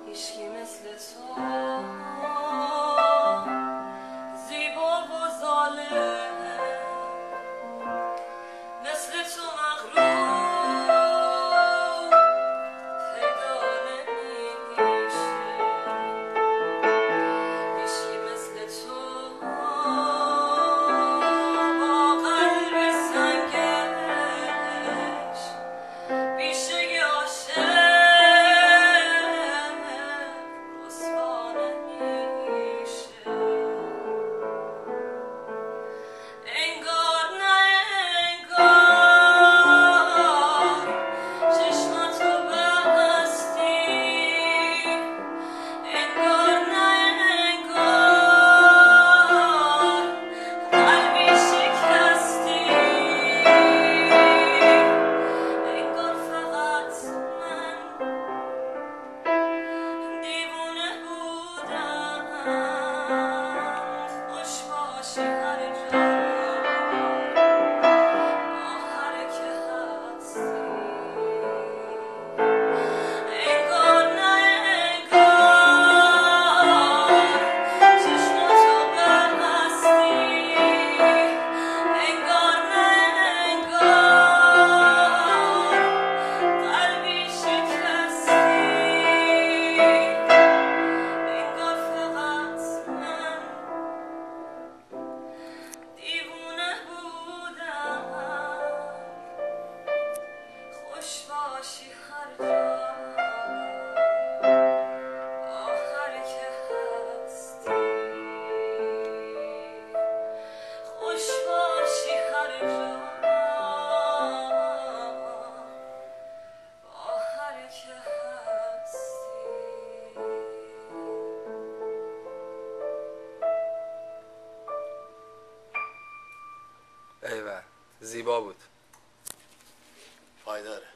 هیشکی مثل تو زیبا و ظالم مثل تو مغرور پیدا نمیشه هیشکی مثل تو با قلب سنگش بیشگی عاشق رسوا نمیشه انگار نه انگار چشماتو بستی انگار نه انگار قلبی شکستی انگار فقط من دیوونه بودم خوش باشی هر جا آخر که هستی انگار نه انگار چشماتو بستی انگار نه انگار قلبی شکستی انگار فقط من دیوونه بودم خوش باشی هر جا آخر که هستی خوش باشی هر جا آخر که هستی ایوه زیبا بود. پایداره.